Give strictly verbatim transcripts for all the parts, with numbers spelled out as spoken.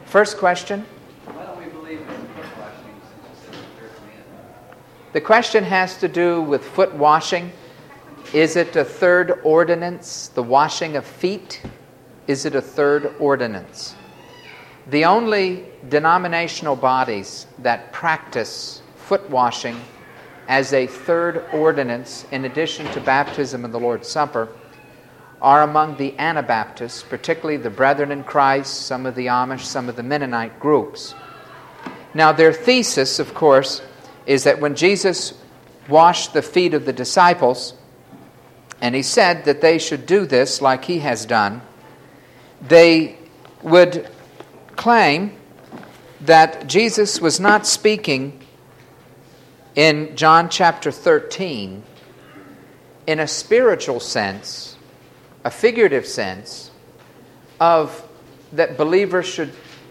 First question. Why don't we believe in foot washing since it's in the third commandment? The question has to do with foot washing. Is it a third ordinance, the washing of feet? Is it a third ordinance? The only denominational bodies that practice foot washing as a third ordinance in addition to baptism and the Lord's Supper are among the Anabaptists, particularly the Brethren in Christ, some of the Amish, some of the Mennonite groups. Now their thesis, of course, is that when Jesus washed the feet of the disciples, and he said that they should do this like he has done, they would claim that Jesus was not speaking in John chapter thirteen in a spiritual sense, a figurative sense, of that believers should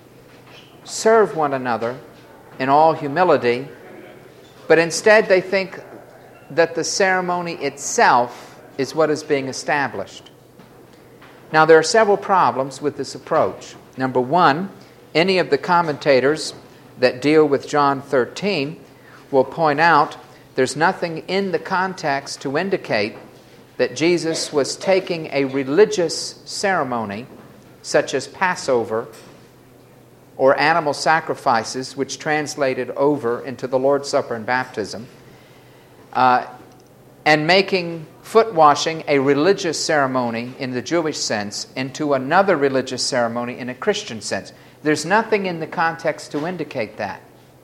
serve one another in all humility, but instead they think that the ceremony itself is what is being established. Now there are several problems with this approach. Number one, any of the commentators that deal with John thirteen will point out there's nothing in the context to indicate that Jesus was taking a religious ceremony such as Passover or animal sacrifices, which translated over into the Lord's Supper and baptism, uh, and making foot washing a religious ceremony in the Jewish sense into another religious ceremony in a Christian sense. There's nothing in the context to indicate that.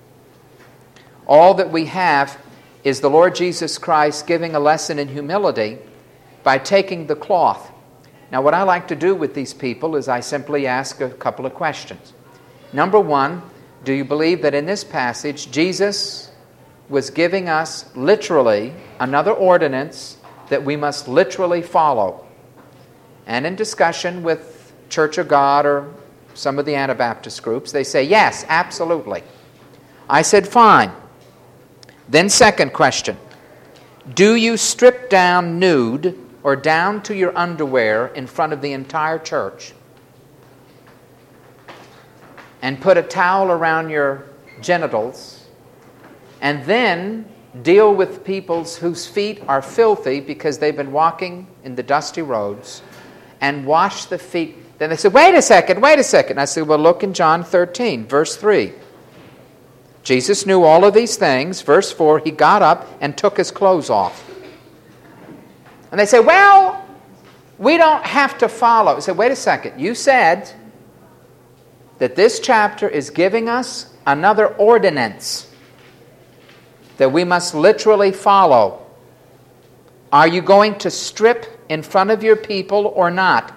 All that we have is the Lord Jesus Christ giving a lesson in humility by taking the cloth. Now, what I like to do with these people is I simply ask a couple of questions. Number one, do you believe that in this passage Jesus was giving us literally another ordinance that we must literally follow? And in discussion with Church of God or some of the Anabaptist groups, they say, yes, absolutely. I said, fine. Then second question, do you strip down nude or down to your underwear in front of the entire church and put a towel around your genitals and then deal with people whose feet are filthy because they've been walking in the dusty roads and wash the feet? Then they said, wait a second, wait a second. I said, well, look in John thirteen, verse three. Jesus knew all of these things. Verse four, he got up and took his clothes off. And they say, well, we don't have to follow. I said, wait a second. You said that this chapter is giving us another ordinance that we must literally follow. Are you going to strip in front of your people or not?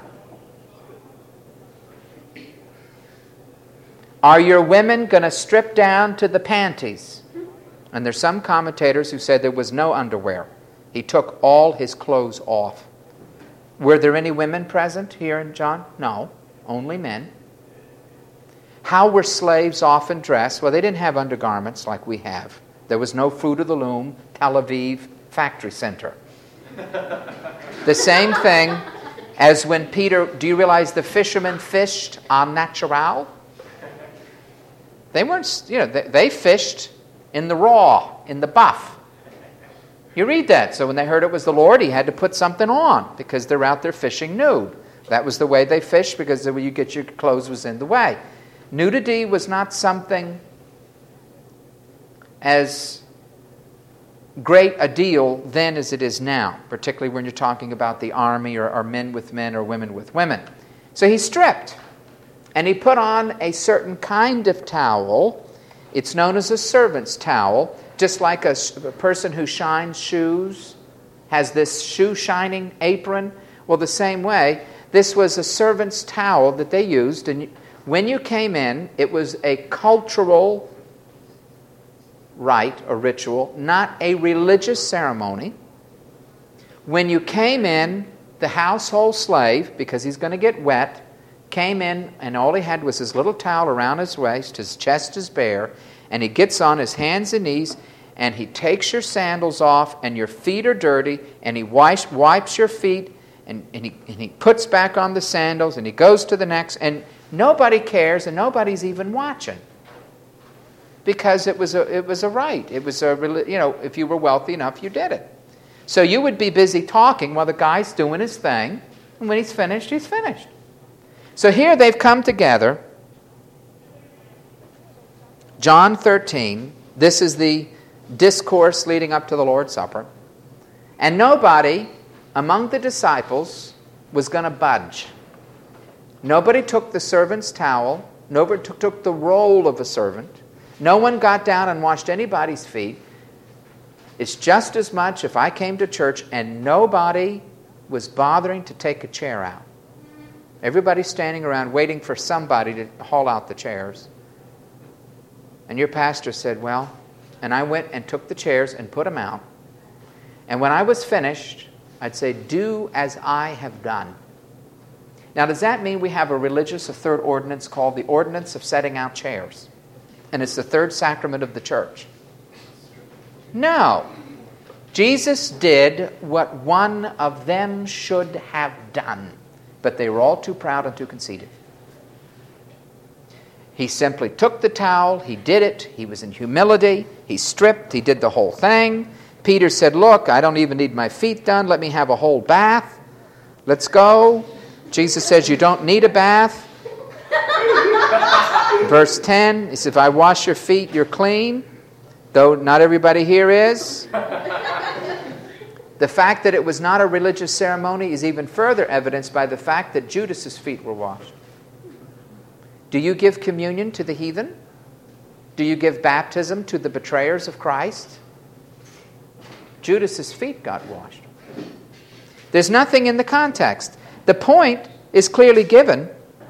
Are your women going to strip down to the panties? And there's some commentators who said there was no underwear. He took all his clothes off. Were there any women present here in John? No, only men. How were slaves often dressed? Well, they didn't have undergarments like we have. There was no Fruit of the Loom, Tel Aviv factory center. The same thing as when Peter, do you realize the fishermen fished en natural? They weren't, you know, they, they fished in the raw, in the buff. You read that. So when they heard it was the Lord, he had to put something on because they're out there fishing nude. That was the way they fished because the way you get your clothes was in the way. Nudity was not something as great a deal then as it is now, particularly when you're talking about the army or, or men with men or women with women. So he stripped. And he put on a certain kind of towel. It's known as a servant's towel, just like a, a person who shines shoes has this shoe-shining apron. Well, the same way, this was a servant's towel that they used. And when you came in, it was a cultural rite or ritual, not a religious ceremony. When you came in, the household slave, because he's going to get wet, came in and all he had was his little towel around his waist, his chest is bare, and he gets on his hands and knees and he takes your sandals off and your feet are dirty and he wipes, wipes your feet and, and, he, and he puts back on the sandals and he goes to the next. And Nobody cares and nobody's even watching. Because it was a, it was a right. It was a, you know, if you were wealthy enough, you did it. So you would be busy talking while the guy's doing his thing, and when he's finished, he's finished. So here they've come together. John thirteen, this is the discourse leading up to the Lord's Supper. And nobody among the disciples was going to budge. Nobody took the servant's towel. Nobody took, took the role of a servant. No one got down and washed anybody's feet. It's just as much if I came to church and nobody was bothering to take a chair out. Everybody's standing around waiting for somebody to haul out the chairs. And your pastor said, well, and I went and took the chairs and put them out. And when I was finished, I'd say, do as I have done. Now, does that mean we have a religious, a third ordinance called the ordinance of setting out chairs? And it's the third sacrament of the church? No. Jesus did what one of them should have done, but they were all too proud and too conceited. He simply took the towel, he did it, he was in humility, he stripped, he did the whole thing. Peter said, look, I don't even need my feet done, let me have a whole bath. Let's go. Jesus says, you don't need a bath. Verse ten, he says, if I wash your feet, you're clean. Though not everybody here is. The fact that it was not a religious ceremony is even further evidenced by the fact that Judas's feet were washed. Do you give communion to the heathen? Do you give baptism to the betrayers of Christ? Judas's feet got washed. There's nothing in the context. The point is clearly given.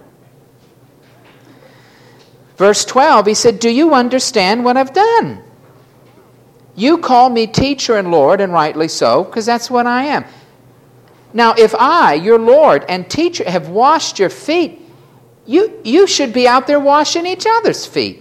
Verse twelve, he said, do you understand what I've done? You call me teacher and Lord, and rightly so, because that's what I am. Now, if I, your Lord and teacher, have washed your feet, you, you should be out there washing each other's feet.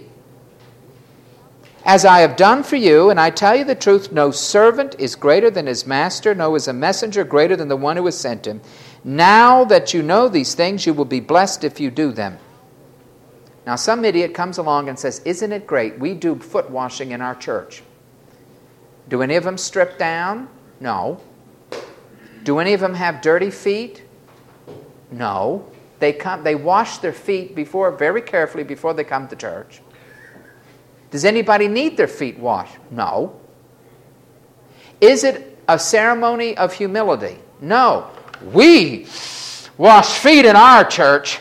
As I have done for you, and I tell you the truth, no servant is greater than his master, no is a messenger greater than the one who has sent him. Now that you know these things, you will be blessed if you do them. Now, some idiot comes along and says, isn't it great? We do foot washing in our church. Do any of them strip down? No. Do any of them have dirty feet? No. They come. They wash their feet before, very carefully before they come to church. Does anybody need their feet washed? No. Is it a ceremony of humility? No. We wash feet in our church.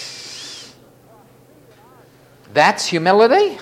That's humility?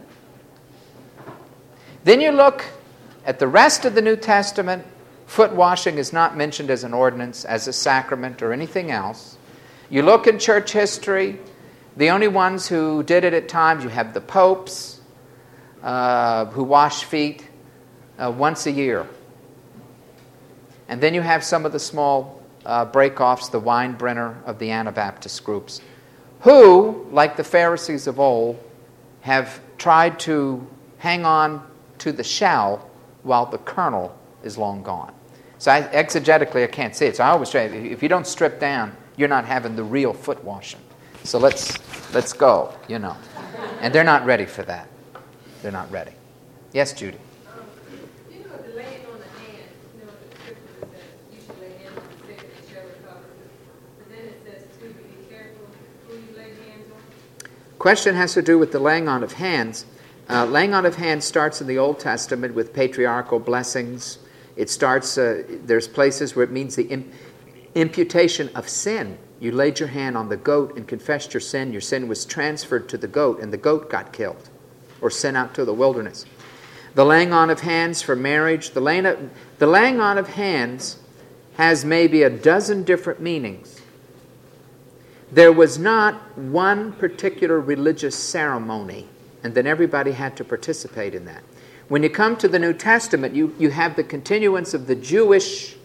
Then you look at the rest of the New Testament. Foot washing is not mentioned as an ordinance, as a sacrament, or anything else. You look in church history, the only ones who did it at times, you have the popes uh, who wash feet uh, once a year. And then you have some of the small uh, break-offs, the Weinbrenner of the Anabaptist groups, who, like the Pharisees of old, have tried to hang on to the shell while the kernel is long gone. So I, exegetically, I can't say it. So I always say, if you don't strip down, you're not having the real foot washing. So let's let's go, you know. And they're not ready for that. They're not ready. Yes, Judy? Um, you know, the laying on the hands, you know, the scripture says you should lay hands on the sick and they shall recover. But then it says, too, be careful who you lay hands on. Question has to do with the laying on of hands. Uh, laying on of hands starts in the Old Testament with patriarchal blessings. It starts, uh, there's places where it means the imp- imputation of sin. You laid your hand on the goat and confessed your sin. Your sin was transferred to the goat, and the goat got killed or sent out to the wilderness. The laying on of hands for marriage. The laying, of, the laying on of hands has maybe a dozen different meanings. There was not one particular religious ceremony, and then everybody had to participate in that. When you come to the New Testament, you, you have the continuance of the Jewish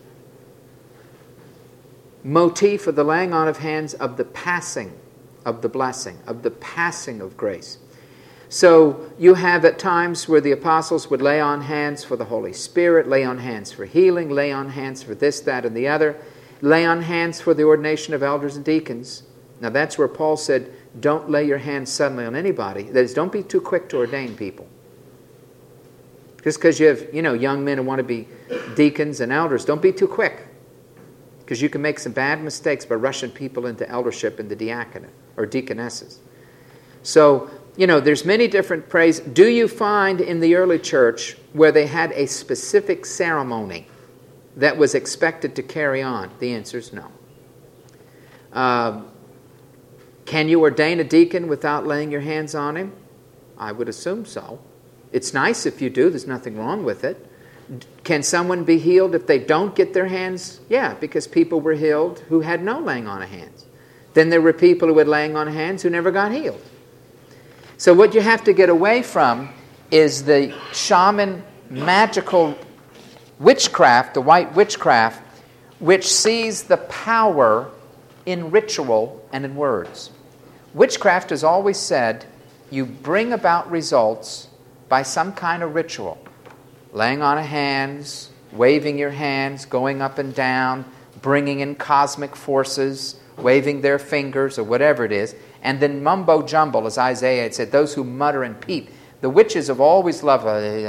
motif of the laying on of hands, of the passing of the blessing, of the passing of grace. So you have at times where the apostles would lay on hands for the Holy Spirit, lay on hands for healing, lay on hands for this, that, and the other, lay on hands for the ordination of elders and deacons. Now that's where Paul said, don't lay your hands suddenly on anybody. That is, don't be too quick to ordain people. Just because you have, you know, young men who want to be deacons and elders, don't be too quick. Because you can make some bad mistakes by rushing people into eldership in the diaconate or deaconesses. So, you know, there's many different praise. Do you find in the early church where they had a specific ceremony that was expected to carry on? The answer is no. Uh, can you ordain a deacon without laying your hands on him? I would assume so. It's nice if you do. There's nothing wrong with it. Can someone be healed if they don't get their hands? Yeah, because people were healed who had no laying on of hands. Then there were people who had laying on of hands who never got healed. So what you have to get away from is the shaman magical witchcraft, the white witchcraft, which sees the power in ritual and in words. Witchcraft has always said you bring about results by some kind of ritual. Laying on of hands, waving your hands, going up and down, bringing in cosmic forces, waving their fingers or whatever it is, and then mumbo jumbo, as Isaiah had said, those who mutter and peep. The witches have always loved,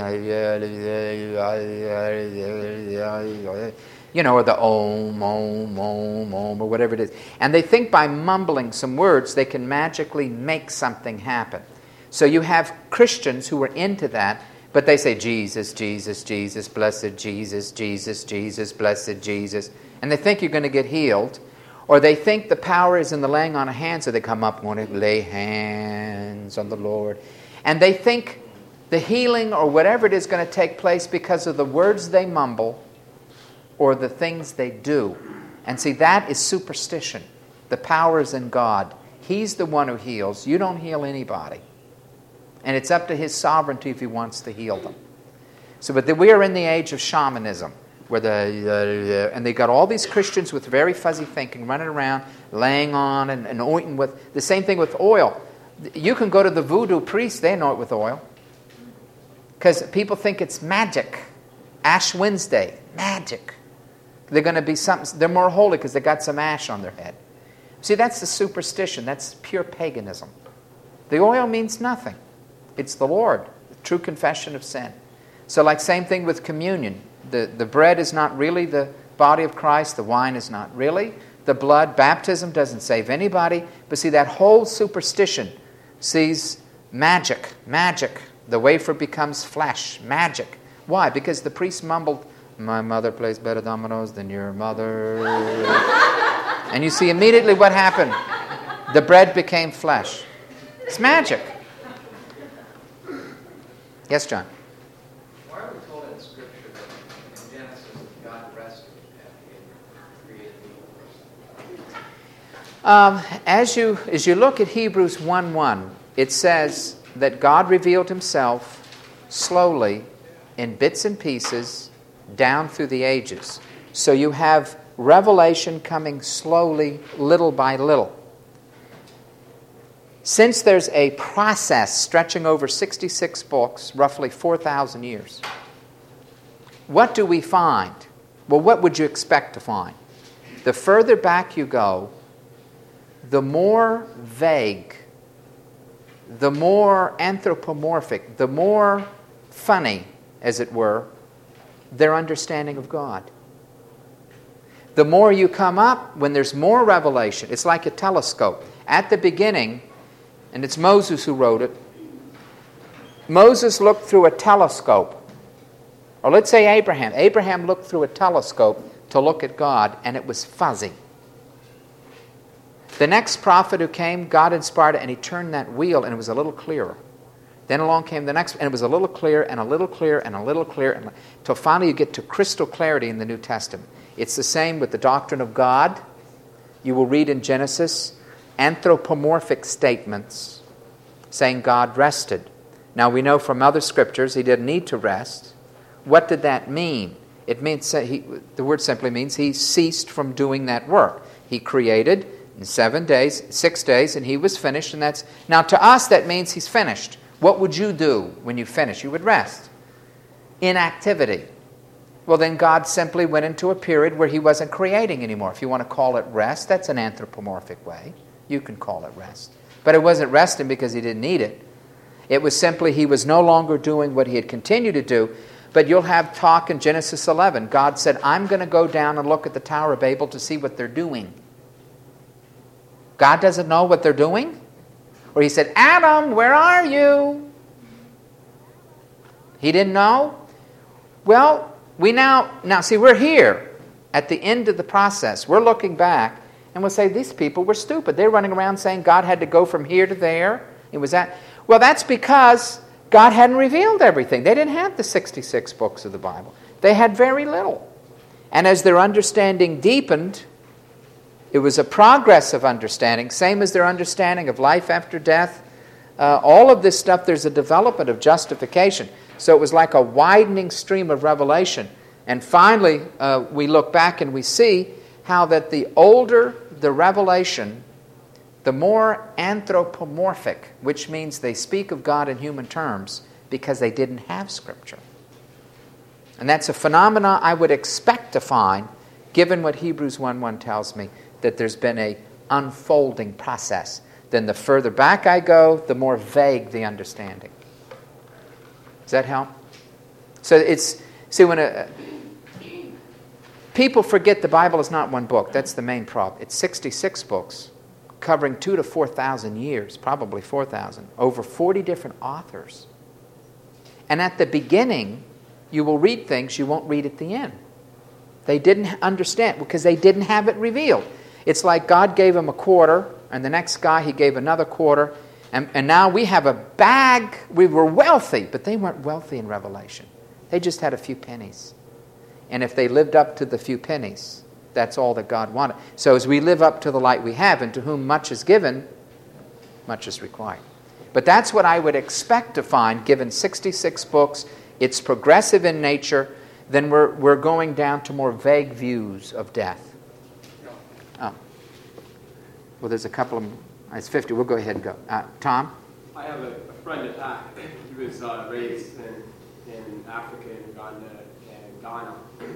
you know, or the om, om, om, om, or whatever it is. And they think by mumbling some words they can magically make something happen. So you have Christians who are into that, but they say, Jesus, Jesus, Jesus, blessed Jesus, Jesus, Jesus, blessed Jesus. And they think you're going to get healed. Or they think the power is in the laying on of hands, so they come up and want to lay hands on the Lord. And they think the healing or whatever it is going to take place because of the words they mumble or the things they do. And see, that is superstition. The power is in God. He's the one who heals. You don't heal anybody. And it's up to His sovereignty if He wants to heal them. So, but the, we are in the age of shamanism, where the uh, and they got all these Christians with very fuzzy thinking running around, laying on and, and anointing with the same thing with oil. You can go to the voodoo priest; they anoint with oil because people think it's magic. Ash Wednesday, magic. They're going to be something. They're more holy because they got some ash on their head. See, that's the superstition. That's pure paganism. The oil means nothing. It's the Lord, the true confession of sin. So like same thing with communion. The, the bread is not really the body of Christ. The wine is not really the blood. Baptism doesn't save anybody. But see, that whole superstition sees magic, magic. The wafer becomes flesh, magic. Why? Because the priest mumbled, my mother plays better dominoes than your mother. And you see immediately what happened. The bread became flesh. It's magic. Yes, John? Why are we told in Scripture that in Genesis that God rested after He created the universe? Um, as you as you look at Hebrews one one, it says that God revealed Himself slowly in bits and pieces down through the ages. So you have revelation coming slowly, little by little. Since there's a process stretching over sixty-six books, roughly four thousand years, what do we find? Well, what would you expect to find? The further back you go, the more vague, the more anthropomorphic, the more funny, as it were, their understanding of God. The more you come up, when there's more revelation, it's like a telescope. At the beginning, and it's Moses who wrote it, Moses looked through a telescope. Or let's say Abraham. Abraham looked through a telescope to look at God, and it was fuzzy. The next prophet who came, God inspired it, and he turned that wheel, and it was a little clearer. Then along came the next, and it was a little clearer, and a little clearer, and a little clearer, until finally you get to crystal clarity in the New Testament. It's the same with the doctrine of God. You will read in Genesis anthropomorphic statements saying God rested. Now we know from other scriptures He didn't need to rest. What did that mean? It means he, the word simply means He ceased from doing that work. He created in seven days, six days, and He was finished. And that's now to us that means He's finished. What would you do when you finish? You would rest. Inactivity. Well, then God simply went into a period where He wasn't creating anymore. If you want to call it rest, that's an anthropomorphic way. You can call it rest. But it wasn't resting because he didn't need it. It was simply he was no longer doing what he had continued to do. But you'll have talk in Genesis eleven. God said, I'm going to go down and look at the Tower of Babel to see what they're doing. God doesn't know what they're doing? Or he said, Adam, where are you? He didn't know? Well, we now, now see, we're here at the end of the process. We're looking back and we'll say, these people were stupid. They're running around saying God had to go from here to there. It was that. Well, that's because God hadn't revealed everything. They didn't have the sixty-six books of the Bible. They had very little. And as their understanding deepened, it was a progress of understanding, same as their understanding of life after death. Uh, all of this stuff, there's a development of justification. So it was like a widening stream of revelation. And finally, uh, we look back and we see how that the older the revelation, the more anthropomorphic, which means they speak of God in human terms because they didn't have Scripture. And that's a phenomenon I would expect to find, given what Hebrews one one tells me, that there's been a unfolding process. Then the further back I go, the more vague the understanding. Does that help? So it's, see, when a, people forget the Bible is not one book. That's the main problem. It's sixty-six books, covering two to four thousand years, probably four thousand, over forty different authors. And at the beginning, you will read things you won't read at the end. They didn't understand because they didn't have it revealed. It's like God gave them a quarter, and the next guy he gave another quarter, and, and now we have a bag. We were wealthy, but they weren't wealthy in Revelation. They just had a few pennies. And if they lived up to the few pennies, that's all that God wanted. So as we live up to the light we have, and to whom much is given, much is required. But that's what I would expect to find, given sixty-six books. It's progressive in nature. Then we're, we're going down to more vague views of death. Oh. Well, there's a couple of... It's fifty. We'll go ahead and go. Uh, Tom? I have a, a friend at Ack. He was uh, raised in, in Africa, in Uganda, and Ghana.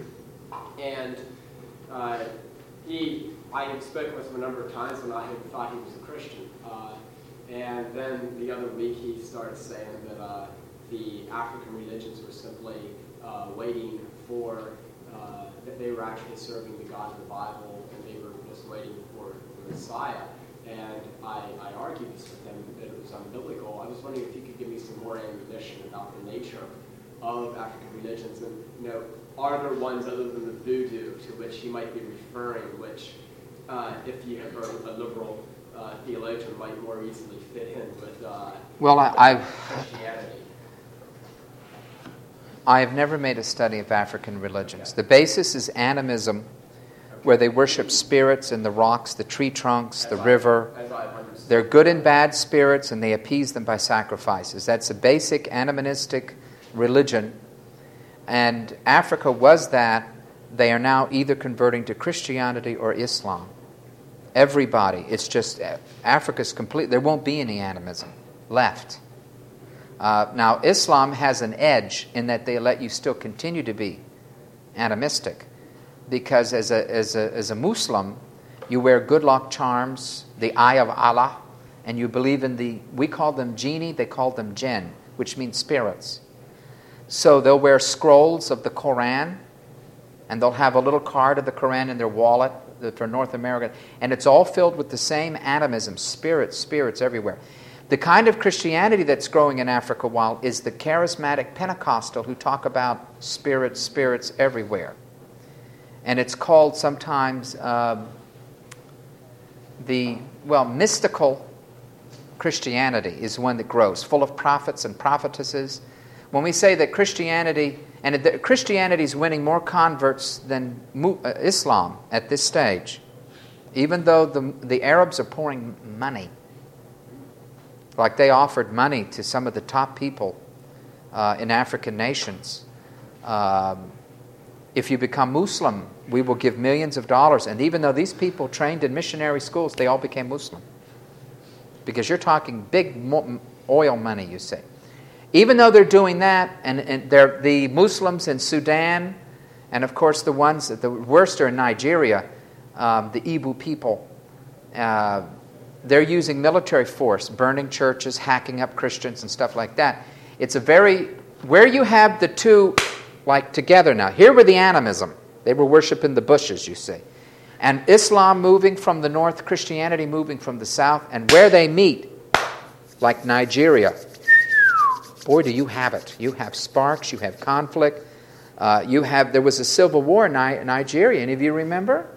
And uh, he, I had spoken with him a number of times when I had thought he was a Christian. Uh, and then the other week he started saying that uh, the African religions were simply uh, waiting for, uh, that they were actually serving the God of the Bible, and they were just waiting for the Messiah. And I, I argued this with him that it was unbiblical. I was wondering if you could give me some more ammunition about the nature of African religions, and you know, are there ones other than the voodoo to which he might be referring, which, uh, if you are a liberal uh, theologian, might more easily fit in with uh, well, I, I've, Christianity? I have never made a study of African religions. The basis is animism, where they worship spirits in the rocks, the tree trunks, the river. They're good and bad spirits, and they appease them by sacrifices. That's a basic animistic religion. And Africa was that. They are now either converting to Christianity or Islam. Everybody. It's just Africa's complete. There won't be any animism left. Uh, now, Islam has an edge in that they let you still continue to be animistic. Because as a, as a, as a Muslim, you wear good luck charms, the eye of Allah, and you believe in the, we call them genie, they call them jinn, which means spirits. So they'll wear scrolls of the Quran, and they'll have a little card of the Quran in their wallet for North America, and it's all filled with the same animism, spirits, spirits everywhere. The kind of Christianity that's growing in Africa while is the charismatic Pentecostal who talk about spirits, spirits everywhere. And it's called sometimes um, the, well, mystical Christianity is one that grows, full of prophets and prophetesses. When we say that Christianity, and that Christianity is winning more converts than Islam at this stage, even though the, the Arabs are pouring money, like they offered money to some of the top people uh, in African nations. Um, if you become Muslim, we will give millions of dollars. And even though these people trained in missionary schools, they all became Muslim. Because you're talking big mo- oil money, you see. Even though they're doing that, and, and they're the Muslims in Sudan, and of course the ones, the worst are in Nigeria, um, the Igbo people. Uh, they're using military force, burning churches, hacking up Christians and stuff like that. It's a very, where you have the two like together now. Here were the animism. They were worshiping the bushes, you see. And Islam moving from the north, Christianity moving from the south, and where they meet, like Nigeria. Boy, do you have it. You have sparks, you have conflict. Uh, you have, there was a civil war in Ni- Nigeria. Any of you remember?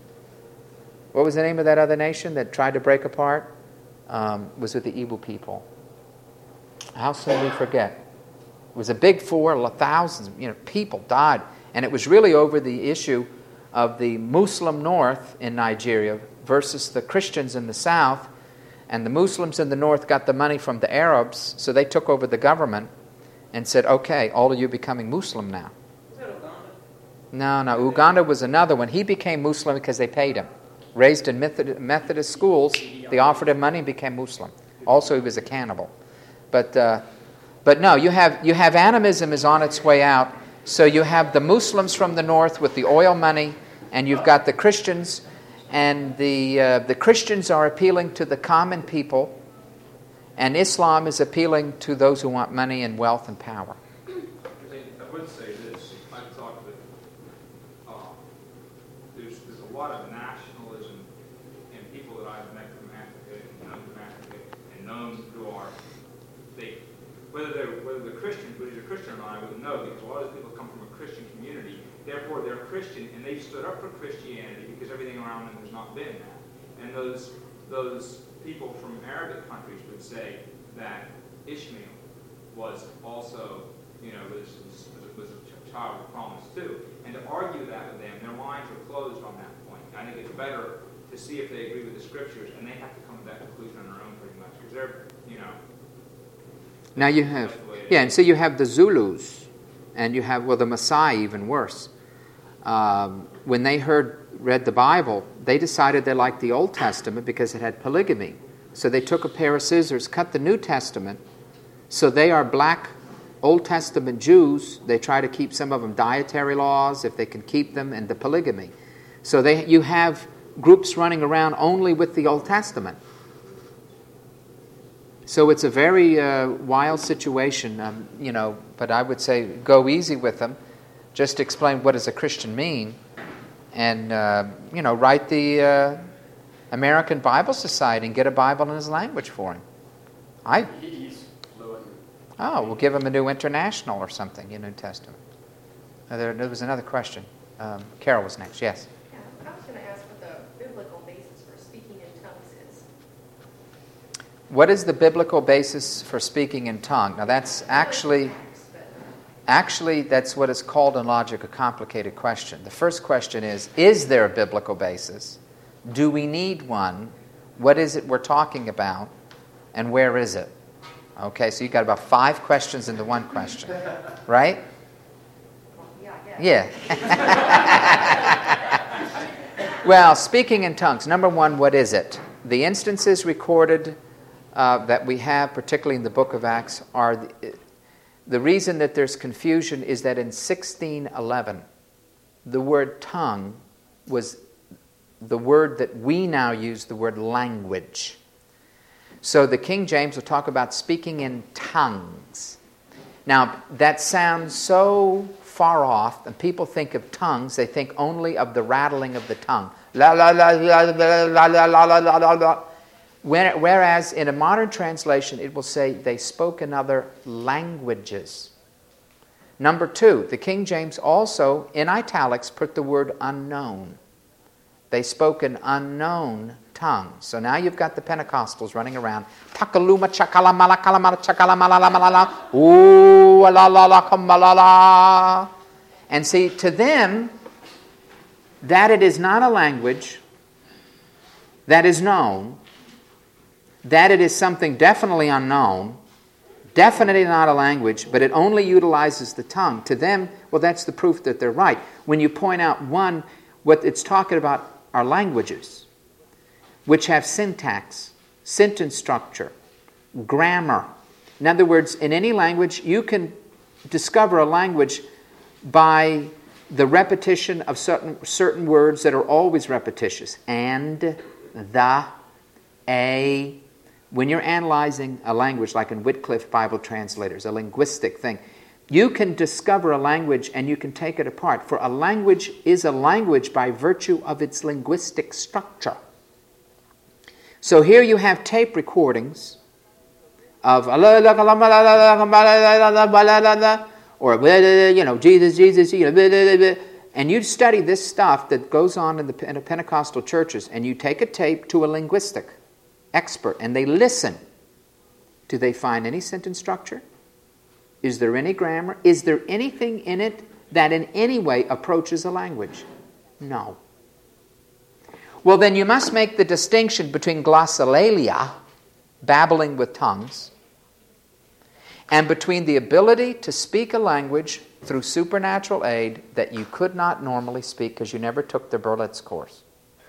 What was the name of that other nation that tried to break apart? Um, was it the Igbo people? How soon we forget? It was a big war, thousands, you know, people died. And it was really over the issue of the Muslim north in Nigeria versus the Christians in the south. And the Muslims in the north got the money from the Arabs, so they took over the government and said, okay, all of you becoming Muslim now. Was that Uganda? No, no, Uganda was another one. He became Muslim because they paid him. Raised in Methodist, Methodist schools, they offered him money and became Muslim. Also, he was a cannibal. But uh, but no, you have you have animism is on its way out. So you have the Muslims from the north with the oil money, and you've got the Christians, and the uh, the Christians are appealing to the common people, and Islam is appealing to those who want money and wealth and power. I would say this. I've talked with, uh, there's, there's a lot of nationalism in people that I've met from Africa and known from Africa and known who are, they, whether they're, whether they're Christians, whether they're Christian or not, I wouldn't know, because a lot of these people come from a Christian community. Therefore, they're Christian, and they've stood up for Christianity because everything around them has not been that. And those those people from Arabic countries would say that Ishmael was also, you know, was, was, was a child of promise too. And to argue that with them, their minds are closed on that point. I think it's better to see if they agree with the scriptures, and they have to come to that conclusion on their own pretty much, because they're, you know. Now you have, yeah, and so you have the Zulus, and you have, well, the Maasai even worse. Um, when they heard, read the Bible, they decided they liked the Old Testament because it had polygamy. So they took a pair of scissors, cut the New Testament. So they are black Old Testament Jews. They try to keep some of them dietary laws, if they can keep them, and the polygamy. So they, you have groups running around only with the Old Testament. So it's a very uh, wild situation, um, you know, but I would say go easy with them. Just explain what does a Christian mean, and, uh, you know, write the uh, American Bible Society and get a Bible in his language for him. I He's fluent. Oh, we'll give him a New International or something, in New Testament. Uh, there, there was another question. Um, Carol was next, yes. Yeah, I was going to ask what the biblical basis for speaking in tongues is. What is the biblical basis for speaking in tongue? Now that's actually... Actually, that's what is called in logic a complicated question. The first question is, is there a biblical basis? Do we need one? What is it we're talking about? And where is it? Okay, so you've got about five questions into one question. Right? Well, yeah, I guess. Yeah. Well, speaking in tongues, number one, what is it? The instances recorded uh, that we have, particularly in the book of Acts, are... The, The reason that there's confusion is that in sixteen eleven, the word tongue was the word that we now use, the word language. So the King James will talk about speaking in tongues. Now, that sounds so far off, and people think of tongues, they think only of the rattling of the tongue. La la la la la la la la la la la. Whereas in a modern translation, it will say they spoke in other languages. Number two, the King James also, in italics, put the word unknown. They spoke in unknown tongues. So now you've got the Pentecostals running around. Takaluma chakalamala kalamala chakalamala malala. Ooh la la la kamalala. And see, to them, that it is not a language that is known, that it is something definitely unknown, definitely not a language, but it only utilizes the tongue. To them, well, that's the proof that they're right. When you point out, one, what it's talking about are languages, which have syntax, sentence structure, grammar. In other words, in any language, you can discover a language by the repetition of certain, certain words that are always repetitious. And, the, a, when you're analyzing a language, like in Wycliffe Bible Translators, a linguistic thing, you can discover a language and you can take it apart. For a language is a language by virtue of its linguistic structure. So here you have tape recordings of, or, you know, Jesus, Jesus, you know, and you study this stuff that goes on in the in the Pentecostal churches, and you take a tape to a linguistic expert, and they listen. Do they find any sentence structure? Is there any grammar? Is there anything in it that in any way approaches a language? No. Well, then you must make the distinction between glossolalia, babbling with tongues, and between the ability to speak a language through supernatural aid that you could not normally speak because you never took the Berlitz course.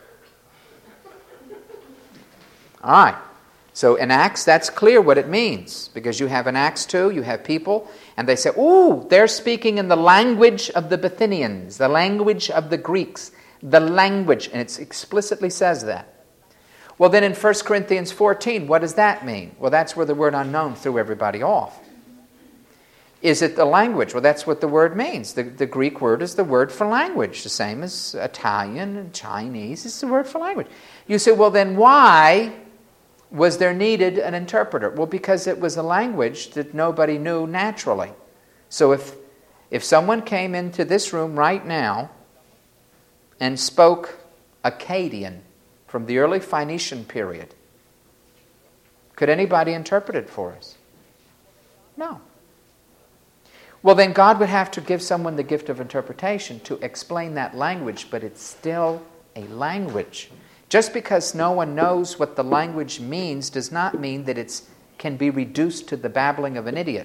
All right. So in Acts, that's clear what it means, because you have in Acts two, you have people, and they say, ooh, they're speaking in the language of the Bithynians, the language of the Greeks, the language, and it explicitly says that. Well, then in First Corinthians fourteen, what does that mean? Well, that's where the word unknown threw everybody off. Is it the language? Well, that's what the word means. The, the Greek word is the word for language, the same as Italian and Chinese. It's the word for language. You say, well, then why was there needed an interpreter? Well, because it was a language that nobody knew naturally. So if if someone came into this room right now and spoke Akkadian from the early Phoenician period, could anybody interpret it for us? No. Well, then God would have to give someone the gift of interpretation to explain that language, but it's still a language. Just because no one knows what the language means does not mean that it can be reduced to the babbling of an idiot.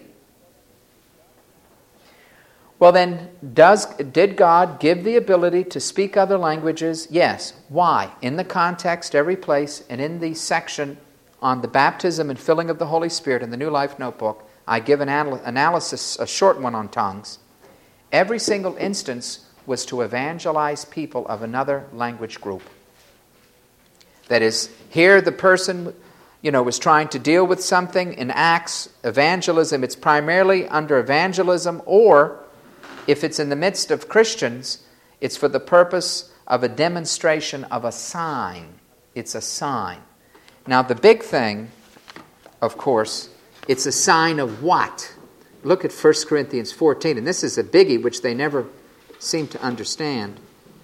Well then, does, did God give the ability to speak other languages? Yes. Why? In the context, every place, and in the section on the baptism and filling of the Holy Spirit in the New Life Notebook, I give an anal- analysis, a short one on tongues. Every single instance was to evangelize people of another language group. That is, here the person, you know, was trying to deal with something. In Acts, evangelism, it's primarily under evangelism, or if it's in the midst of Christians, it's for the purpose of a demonstration of a sign. It's a sign. Now, the big thing, of course, it's a sign of what? Look at First Corinthians fourteen, and this is a biggie which they never seem to understand.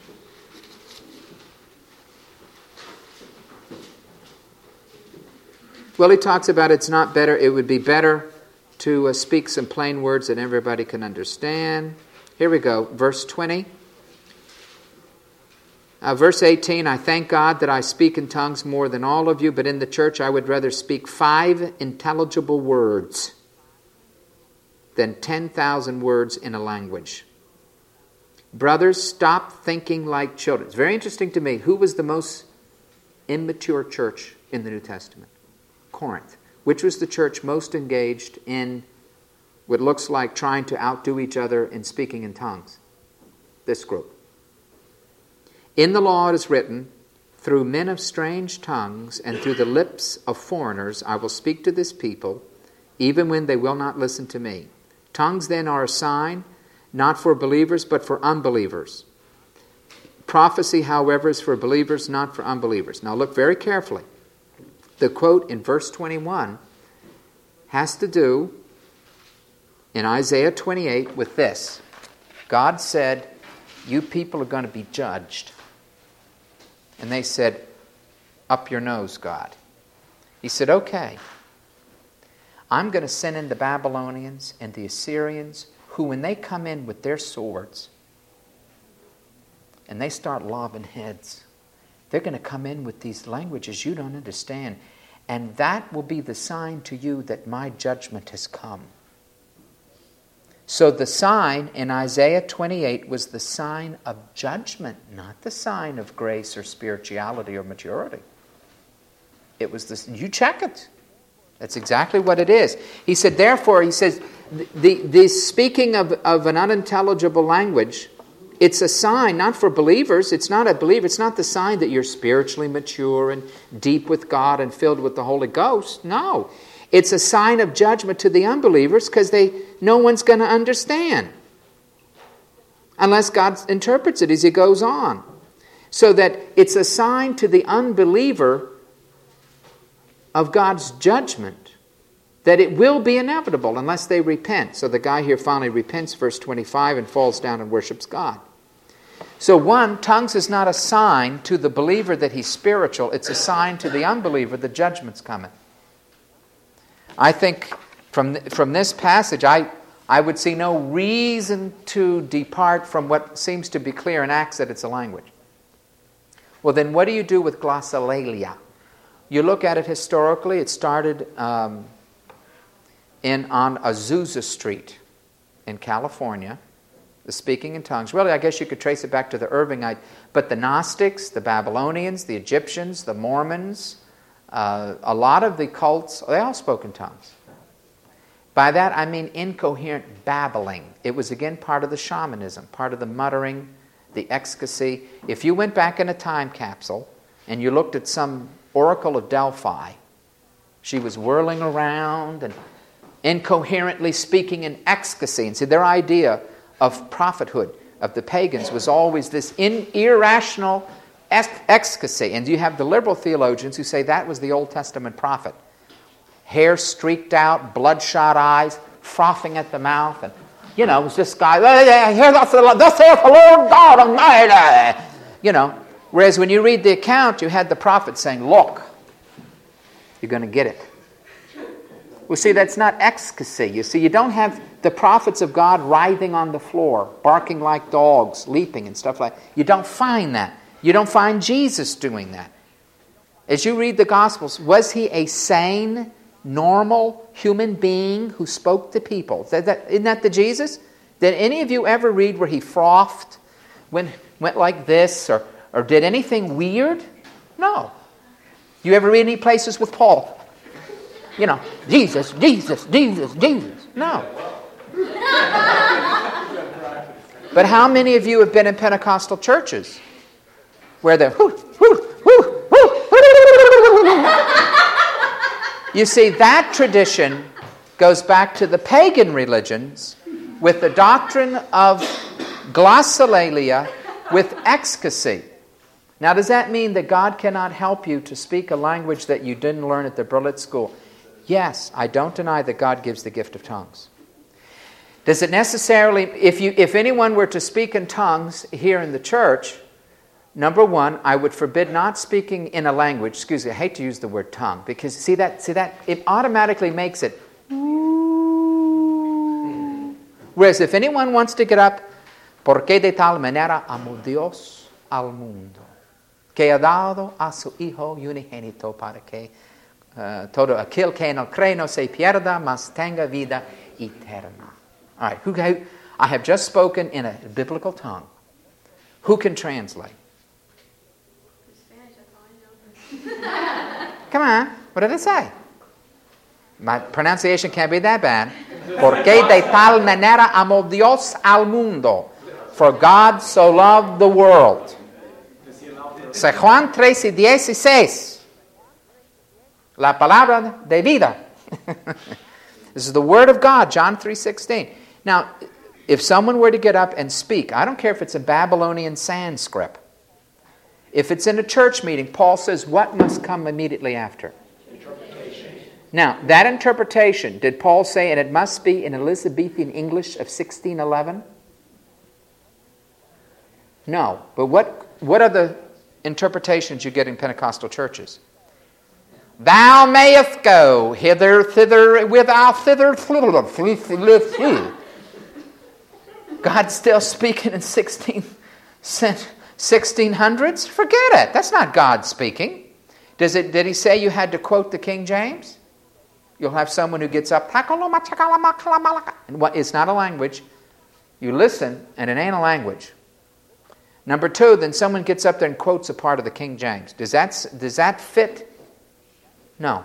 Well, he talks about it's not better, it would be better to uh, speak some plain words that everybody can understand. Here we go, verse twenty. Uh, verse eighteen, I thank God that I speak in tongues more than all of you, but in the church I would rather speak five intelligible words than ten thousand words in a language. Brothers, stop thinking like children. It's very interesting to me. Who was the most immature church in the New Testament? Corinth. Which was the church most engaged in what looks like trying to outdo each other in speaking in tongues? This group. In the law it is written, through men of strange tongues and through the lips of foreigners I will speak to this people, even when they will not listen to me. Tongues then are a sign, not for believers, but for unbelievers. Prophecy, however, is for believers, not for unbelievers. Now look very carefully. The quote in verse twenty-one has to do, in Isaiah twenty-eight, with this. God said, you people are going to be judged. And they said, up your nose, God. He said, okay, I'm going to send in the Babylonians and the Assyrians, who when they come in with their swords and they start lobbing heads, they're going to come in with these languages you don't understand. And that will be the sign to you that my judgment has come. So the sign in Isaiah twenty-eight was the sign of judgment, not the sign of grace or spirituality or maturity. It was this, you check it. That's exactly what it is. He said, therefore, he says, the, the speaking of, of an unintelligible language it's a sign, not for believers. It's not a believer. It's not the sign that you're spiritually mature and deep with God and filled with the Holy Ghost. No. It's a sign of judgment to the unbelievers because they no one's going to understand unless God interprets it as he goes on. So that it's a sign to the unbeliever of God's judgment, that it will be inevitable unless they repent. So the guy here finally repents, verse twenty-five, and falls down and worships God. So one, tongues is not a sign to the believer that he's spiritual. It's a sign to the unbeliever the judgment's coming. I think from, from this passage, I, I would see no reason to depart from what seems to be clear in Acts that it's a language. Well, then what do you do with glossolalia? You look at it historically. It started um, in on Azusa Street in California, the speaking in tongues. Really, I guess you could trace it back to the Irvingite. But the Gnostics, the Babylonians, the Egyptians, the Mormons, uh, a lot of the cults, they all spoke in tongues. By that, I mean incoherent babbling. It was, again, part of the shamanism, part of the muttering, the ecstasy. If you went back in a time capsule and you looked at some oracle of Delphi, she was whirling around and incoherently speaking in ecstasy. And see, their idea of prophethood of the pagans was always this in, irrational ecstasy. And you have the liberal theologians who say that was the Old Testament prophet. Hair streaked out, bloodshot eyes, frothing at the mouth, and you know, it was this guy, here thus saith the Lord God Almighty. You know, whereas when you read the account, you had the prophet saying, look, you're going to get it. Well, see, that's not ecstasy. You see, you don't have the prophets of God writhing on the floor, barking like dogs, leaping and stuff like that. You don't find that. You don't find Jesus doing that. As you read the Gospels, was he a sane, normal human being who spoke to people? That, that, isn't that the Jesus? Did any of you ever read where he frothed, went, went like this, or, or did anything weird? No. You ever read any places with Paul? You know, Jesus, Jesus, Jesus, Jesus. No. But how many of you have been in Pentecostal churches where they're whoo, whoo, whoo, whoo. You see, that tradition goes back to the pagan religions with the doctrine of glossolalia with ecstasy. Now, does that mean that God cannot help you to speak a language that you didn't learn at the Berlitz school? Yes, I don't deny that God gives the gift of tongues. Does it necessarily, if you, if anyone were to speak in tongues here in the church, number one, I would forbid not speaking in a language. Excuse me, I hate to use the word tongue because see that, see that it automatically makes it. Whereas if anyone wants to get up, porque de tal manera amó Dios al mundo, que ha dado a su Hijo unigénito para que uh, todo aquel que no cree no se pierda, mas tenga vida eterna. All right, who, who, I have just spoken in a biblical tongue. Who can translate? Come on, what did it say? My pronunciation can't be that bad. Porque de tal manera amó Dios al mundo. For God so loved the world. San Juan tres y dieciséis. La palabra de vida. This is the word of God, John three sixteen. Now, if someone were to get up and speak, I don't care if it's a Babylonian Sanskrit. If it's in a church meeting, Paul says, what must come immediately after? Interpretation. Now, that interpretation, did Paul say, and it must be in Elizabethan English of sixteen eleven? No. But what, what are the interpretations you get in Pentecostal churches? Thou mayest go hither, thither, without thither. God's still speaking in sixteen sixteen hundreds? Forget it. That's not God speaking. Does it? Did he say you had to quote the King James? You'll have someone who gets up, and what? It's not a language. You listen, and it ain't a language. Number two, then someone gets up there and quotes a part of the King James. Does that, does that fit? No.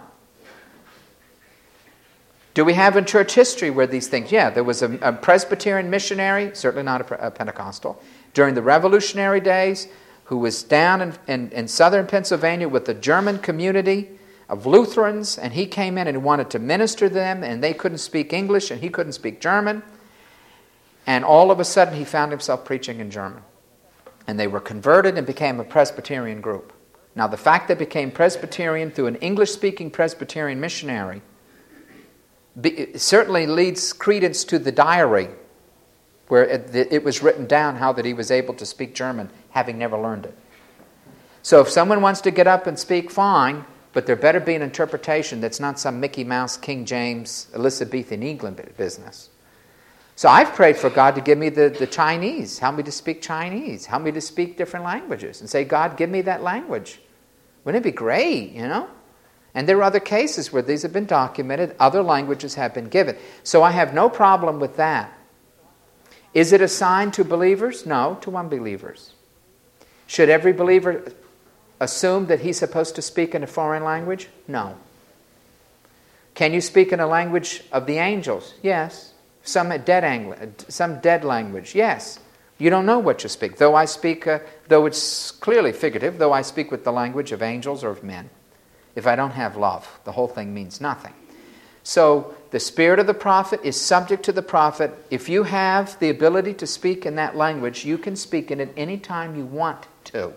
Do we have in church history where these things? Yeah, there was a, a Presbyterian missionary, certainly not a, a Pentecostal, during the Revolutionary days, who was down in, in, in southern Pennsylvania with the German community of Lutherans, and he came in and wanted to minister to them, and they couldn't speak English, and he couldn't speak German. And all of a sudden, he found himself preaching in German. And they were converted and became a Presbyterian group. Now, the fact that they became Presbyterian through an English-speaking Presbyterian missionary be, it certainly leads credence to the diary where it, it was written down how that he was able to speak German, having never learned it. So if someone wants to get up and speak, fine, but there better be an interpretation that's not some Mickey Mouse, King James, Elizabethan England business. So I've prayed for God to give me the, the Chinese, help me to speak Chinese, help me to speak different languages, and say, God, give me that language. Wouldn't it be great, you know? And there are other cases where these have been documented, other languages have been given. So I have no problem with that. Is it assigned to believers? No, to unbelievers. Should every believer assume that he's supposed to speak in a foreign language? No. Can you speak in a language of the angels? Yes. Some dead, some dead language, yes. You don't know what you speak. Though I speak, uh, though it's clearly figurative, though I speak with the language of angels or of men. If I don't have love, the whole thing means nothing. So the spirit of the prophet is subject to the prophet. If you have the ability to speak in that language, you can speak in it any time you want to.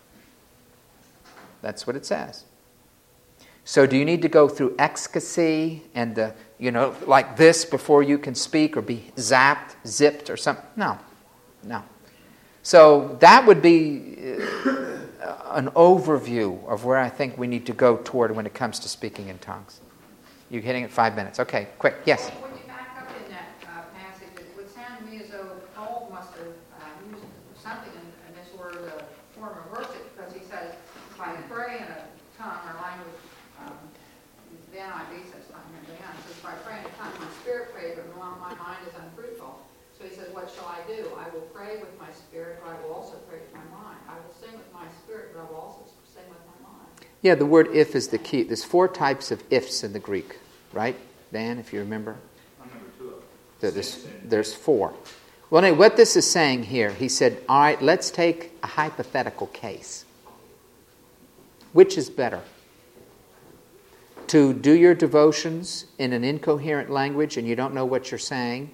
That's what it says. So do you need to go through ecstasy and the, you know, like this before you can speak or be zapped, zipped or something? No, no. So that would be an overview of where I think we need to go toward when it comes to speaking in tongues. You're hitting it five minutes. Okay, quick. Yes? When you back up in that uh, passage, it would sound to me as though Paul must have uh, used something in, in this word, uh, form of worship, because he says, if I pray in a tongue or language, um, then I be such time and then. So if I pray in a tongue, my spirit prays, but my mind is unfruitful. So he says, what shall I do? I will pray with my spirit, but I will also pray with my mind. I will sing with my spirit, but I will also sing with my mind. Yeah, the word if is the key. There's four types of ifs in the Greek, right, Dan, if you remember? I remember two of them. There's, there's four. Well, anyway, what this is saying here, he said, all right, let's take a hypothetical case. Which is better? To do your devotions in an incoherent language and you don't know what you're saying,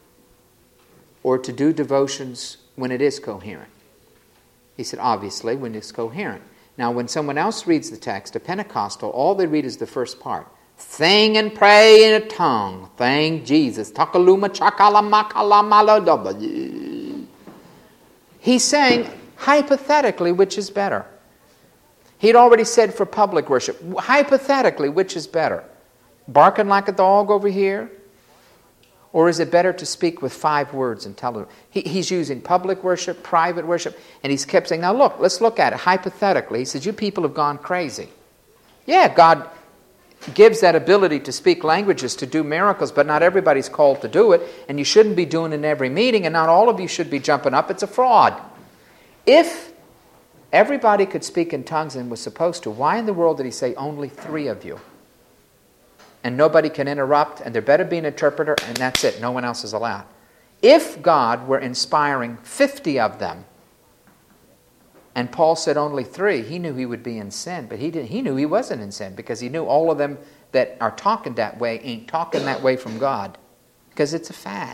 or to do devotions when it is coherent? He said, obviously, when it's coherent. Now, when someone else reads the text, a Pentecostal, all they read is the first part. Sing and pray in a tongue. Thank Jesus. Takaluma chakala makala malo. He's saying, hypothetically, which is better? He'd already said for public worship. Hypothetically, which is better? Barking like a dog over here? Or is it better to speak with five words and tell them? He, he's using public worship, private worship, and he's kept saying, now look, let's look at it hypothetically. He says, you people have gone crazy. Yeah, God gives that ability to speak languages, to do miracles, but not everybody's called to do it, and you shouldn't be doing it in every meeting, and not all of you should be jumping up. It's a fraud. If everybody could speak in tongues and was supposed to, why in the world did he say only three of you? And nobody can interrupt, and there better be an interpreter, and that's it. No one else is allowed. If God were inspiring fifty of them, and Paul said only three, he knew he would be in sin, but he didn't. He knew he wasn't in sin, because he knew all of them that are talking that way ain't talking that way from God, because it's a fad.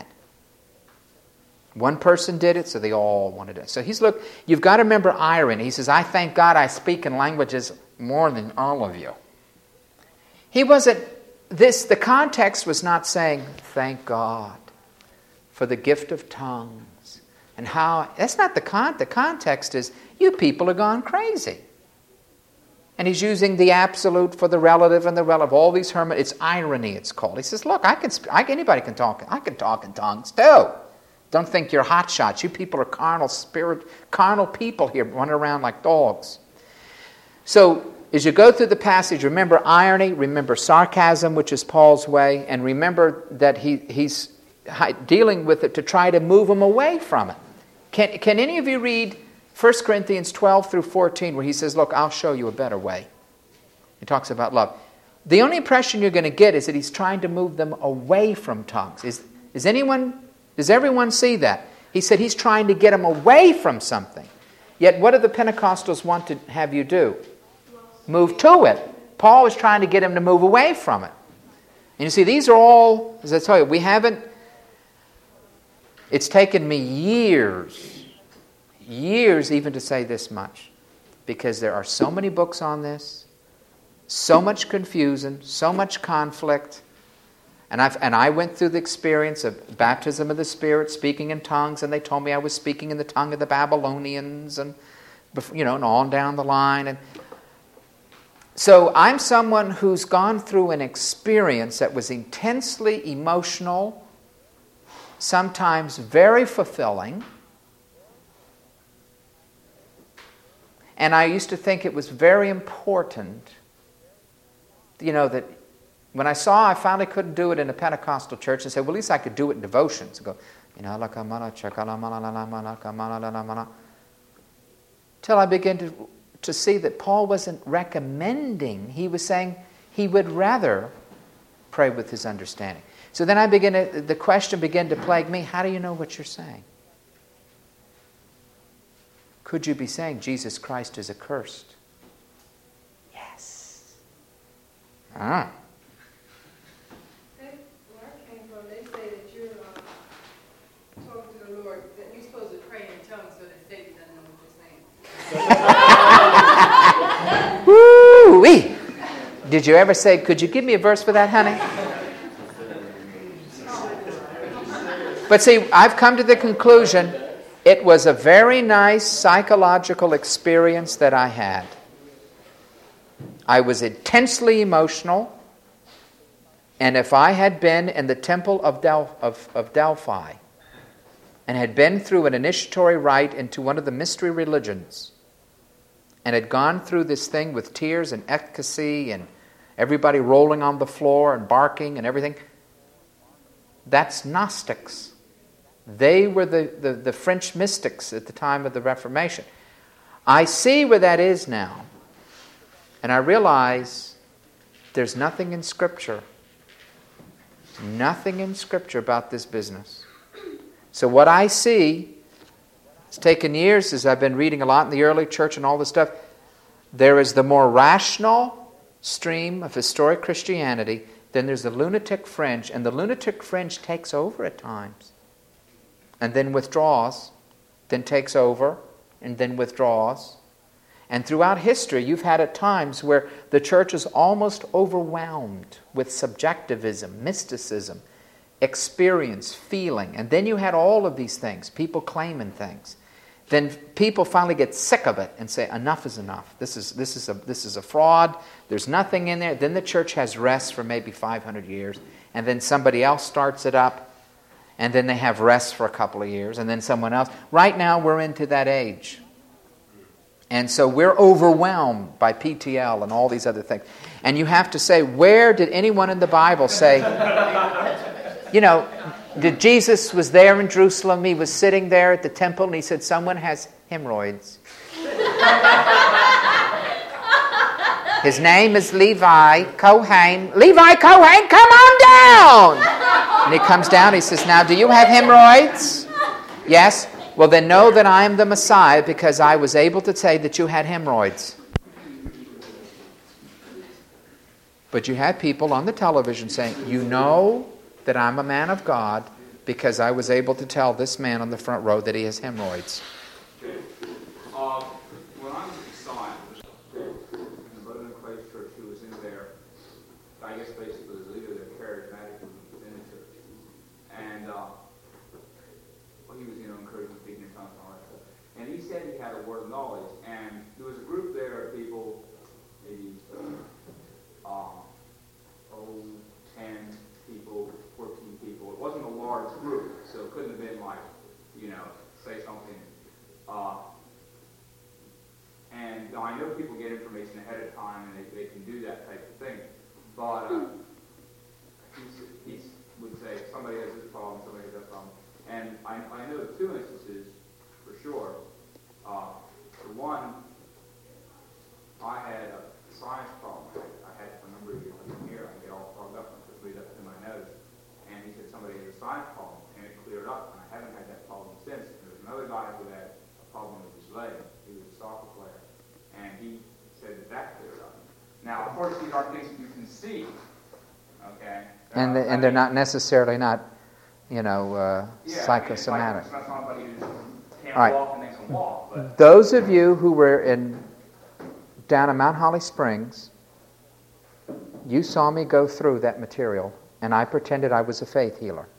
One person did it, so they all wanted it. So he's look. You've got to remember irony. He says, I thank God I speak in languages more than all of you. He wasn't. This, the context was not saying, thank God for the gift of tongues. And how, that's not the con, the context is, you people have gone crazy. And he's using the absolute for the relative and the relative. All these hermit, it's irony it's called. He says, look, I can, I, anybody can talk, I can talk in tongues too. Don't think you're hot shots. You people are carnal spirit, carnal people here running around like dogs. So, as you go through the passage, remember irony, remember sarcasm, which is Paul's way, and remember that he, he's dealing with it to try to move them away from it. Can, can any of you read First Corinthians twelve through fourteen, where he says, look, I'll show you a better way. He talks about love. The only impression you're going to get is that he's trying to move them away from tongues. Is, is anyone, does everyone see that? He said he's trying to get them away from something. Yet what do the Pentecostals want to have you do? Move to it. Paul was trying to get him to move away from it. And you see, these are all, as I tell you, we haven't, it's taken me years, years even to say this much. Because there are so many books on this, so much confusion, so much conflict. And, I've, and I went through the experience of baptism of the Spirit, speaking in tongues, and they told me I was speaking in the tongue of the Babylonians, and you know, and on down the line. And so I'm someone who's gone through an experience that was intensely emotional, sometimes very fulfilling. And I used to think it was very important, you know, that when I saw I finally couldn't do it in a Pentecostal church, I said, well, at least I could do it in devotions. Go, you know, till I began to, to see that Paul wasn't recommending. He was saying he would rather pray with his understanding. So then I began to, the question began to plague me, how do you know what you're saying? Could you be saying Jesus Christ is accursed? Yes. Ah. Where I came from, they say that you're uh, talking to the Lord, that you're supposed to pray in tongues so that Satan doesn't know what you're saying. Woo-wee! Did you ever say, could you give me a verse for that, honey? But see, I've come to the conclusion, it was a very nice psychological experience that I had. I was intensely emotional, and if I had been in the temple of, Del- of, of Delphi and had been through an initiatory rite into one of the mystery religions and had gone through this thing with tears and ecstasy and everybody rolling on the floor and barking and everything, that's Gnostics. They were the, the, the French mystics at the time of the Reformation. I see where that is now. And I realize there's nothing in Scripture. Nothing in Scripture about this business. So what I see, it's taken years as I've been reading a lot in the early church and all this stuff, there is the more rational stream of historic Christianity, then there's the lunatic fringe, and the lunatic fringe takes over at times. And then withdraws, then takes over, and then withdraws. And throughout history, you've had at times where the church is almost overwhelmed with subjectivism, mysticism, experience, feeling. And then you had all of these things, people claiming things. Then people finally get sick of it and say, enough is enough. This is, this is, a, this is a fraud. There's nothing in there. Then the church has rest for maybe five hundred years. And then somebody else starts it up. And then they have rest for a couple of years, and then someone else. Right now, we're into that age. And so we're overwhelmed by P T L and all these other things. And you have to say, where did anyone in the Bible say, you know, did Jesus was there in Jerusalem, he was sitting there at the temple, and he said, someone has hemorrhoids. His name is Levi Kohen. Levi Kohen, come on down! And he comes down, he says, now, do you have hemorrhoids? Yes? Well, then know that I am the Messiah because I was able to say that you had hemorrhoids. But you had people on the television saying, you know that I'm a man of God because I was able to tell this man on the front row that he has hemorrhoids. Uh, when I was at Science, in the Bowdoin Place Church, who was in there, I guess basically the leader of the charismatic movement in the church. And uh, well, he was, you know, encouraging speaking in tongues and all that stuff. And he said he had a word of knowledge. And there was a group there of people, maybe uh, oh, ten people, fourteen people. It wasn't a large group, so it couldn't have been like, you know, say something. Uh, and I know people get information ahead of time and they, they can do that type of thing. But uh, he would say, somebody has this problem, somebody has that problem. And I, I know two instances for sure. Uh, for one, I had a science problem. I, I had it for a number of years. I can hear, I get all fogged up and it bleed up in my nose. And he said somebody has a science problem, and it cleared up, and I haven't had that problem since. And, the, and they're not necessarily not, you know, uh, Yeah, psychosomatic. I mean, it's, like, it's not somebody who can't All right. walk and they can walk. But Those of you who were in down in Mount Holly Springs, you saw me go through that material, and I pretended I was a faith healer.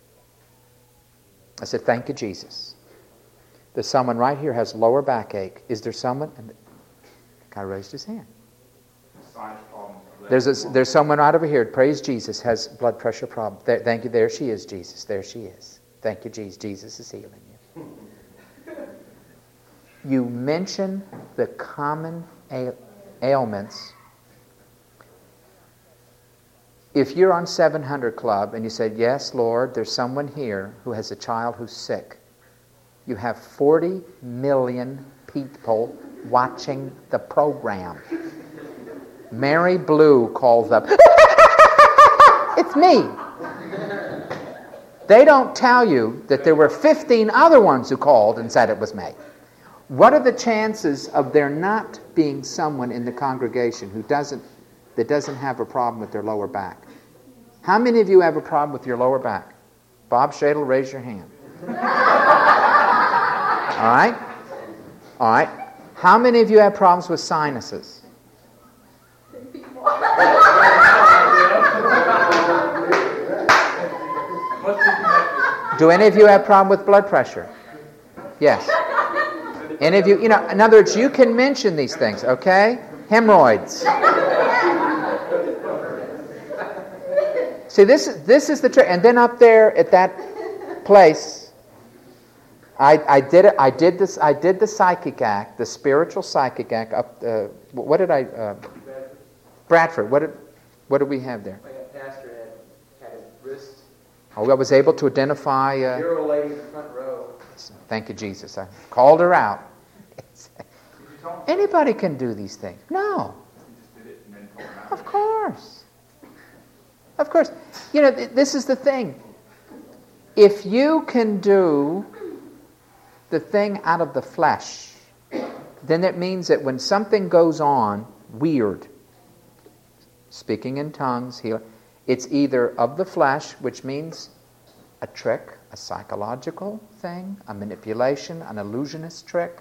I said, "Thank you, Jesus. There's someone right here has lower backache. Is there someone?" And the guy raised his hand. sinus problems. There's a, there's someone right over here. Praise Jesus. Has blood pressure problem. There, thank you. There she is, Jesus. There she is. Thank you, Jesus. Jesus is healing you. You mention the common ail- ailments. If you're on seven hundred Club and you said, "Yes, Lord, there's someone here who has a child who's sick," you have forty million people watching the program. Mary Blue calls up. It's me. They don't tell you that there were fifteen other ones who called and said it was me. What are the chances of there not being someone in the congregation who doesn't, that doesn't have a problem with their lower back? How many of you have a problem with your lower back? Bob Shadle, raise your hand. All right? All right. How many of you have problems with sinuses? Do any of you have a problem with blood pressure? Yes. Any of you, you know, in other words, you can mention these things, okay? Hemorrhoids. See, this is this is the trick. And then up there at that place, I I did it. I did this. I did the psychic act, the spiritual psychic act. Up. Uh, what did I? Uh, Bradford. What did what did we have there? Like a pastor had, had his wrist. Oh, I was able to identify. Uh, Your old lady in the front row. Thank you, Jesus. I called her out. Anybody can do these things. No. Of course. Of course. You know, th- this is the thing. If you can do the thing out of the flesh, then it means that when something goes on weird, speaking in tongues, healing, it's either of the flesh, which means a trick, a psychological thing, a manipulation, an illusionist trick.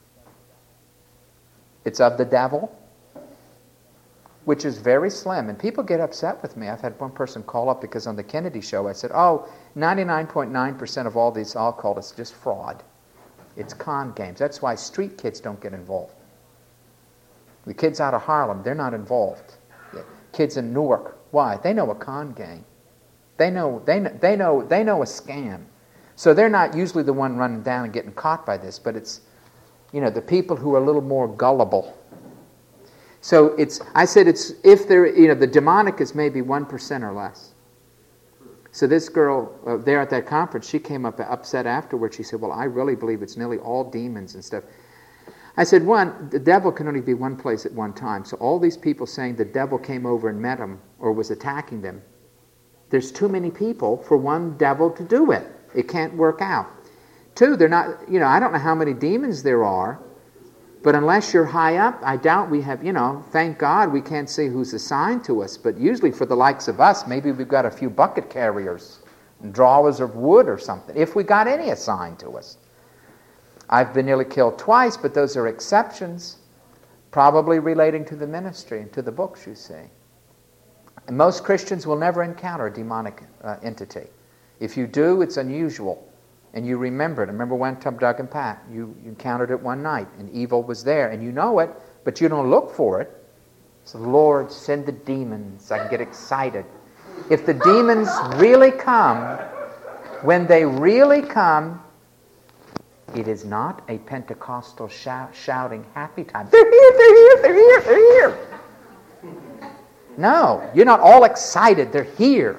It's of the devil, which is very slim. And people get upset with me. I've had one person call up because on the Kennedy show I said, oh, ninety-nine point nine percent of all these occultists just fraud. It's con games. That's why street kids don't get involved. The kids out of Harlem, they're not involved. The kids in Newark, why? They know a con game. They know, they know, they know, they know a scam. So they're not usually the one running down and getting caught by this, but it's, you know, the people who are a little more gullible. So it's, I said it's, if there, you know, the demonic is maybe one percent or less. So this girl uh, there at that conference, she came up upset afterwards. She said, well, I really believe it's nearly all demons and stuff. I said, one, the devil can only be one place at one time. So all these people saying the devil came over and met them or was attacking them, there's too many people for one devil to do it. It can't work out. Two, they're not, you know, I don't know how many demons there are, but unless you're high up, I doubt we have, you know, thank God we can't see who's assigned to us, but usually for the likes of us, maybe we've got a few bucket carriers and drawers of wood or something, if we got any assigned to us. I've been nearly killed twice, but those are exceptions, probably relating to the ministry and to the books, you see. And most Christians will never encounter a demonic uh, entity. If you do, it's unusual. And you remember it. I remember one time, Doug and Pat, you, you encountered it one night, and evil was there, and you know it, but you don't look for it. So, Lord, send the demons. I can get excited. If the demons really come, when they really come, it is not a Pentecostal shout, shouting happy time. They're here, they're here, they're here, they're here. No, you're not all excited. They're here.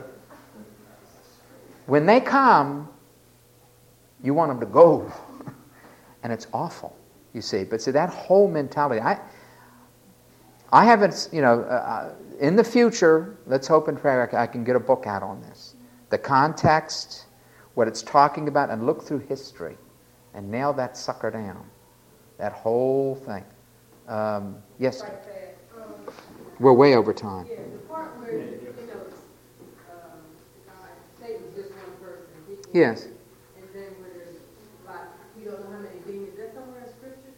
When they come, you want them to go. And it's awful, you see. But see, that whole mentality, I I haven't, you know, uh, in the future, let's hope and pray I can get a book out on this. The context, what it's talking about, and look through history and nail that sucker down. That whole thing. Um, yes, sir. Like that. Um, We're way over time. Yeah, the part where, you know, Yes. And then where there's like, you don't know how many demons, is that somewhere in Scripture?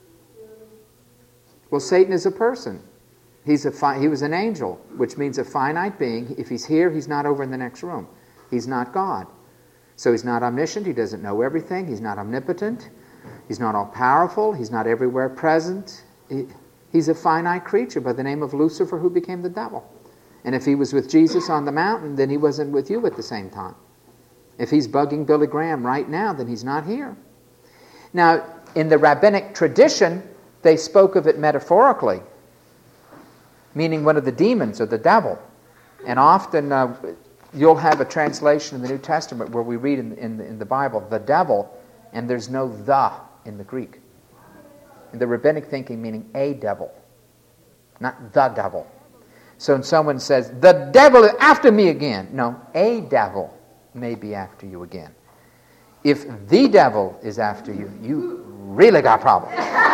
Well, Satan is a person. He's a fi- he was an angel, which means a finite being. If he's here, he's not over in the next room. He's not God. So he's not omniscient. He doesn't know everything. He's not omnipotent. He's not all-powerful. He's not everywhere present. He, he's a finite creature by the name of Lucifer, who became the devil. And if he was with Jesus on the mountain, then he wasn't with you at the same time. If he's bugging Billy Graham right now, then he's not here. Now, in the rabbinic tradition, they spoke of it metaphorically, meaning one of the demons or the devil. And often uh, you'll have a translation in the New Testament where we read in, in, in the Bible, the devil, and there's no the in the Greek. In the rabbinic thinking, meaning a devil, not the devil. So when someone says, the devil is after me again, no, a devil may be after you again. If the devil is after you, you really got problems.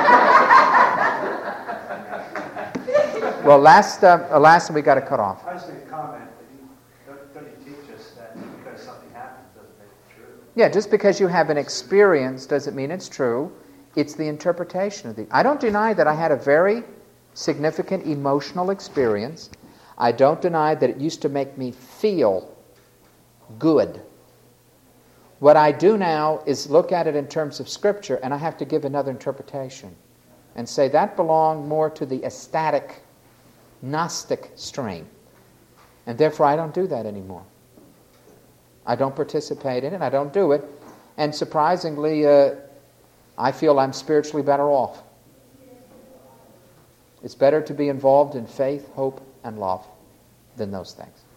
Well, last uh, last one we got to cut off. I just make a comment that you don't, don't you teach us that because something happens doesn't make it true. Yeah, just because you have an experience doesn't mean it's true. It's the interpretation of the... I don't deny that I had a very significant emotional experience. I don't deny that it used to make me feel good. What I do now is look at it in terms of Scripture, and I have to give another interpretation and say that belonged more to the ecstatic, Gnostic strain. And therefore I don't do that anymore. I don't participate in it. I don't do it. And surprisingly, uh, I feel I'm spiritually better off. It's better to be involved in faith, hope, and love than those things.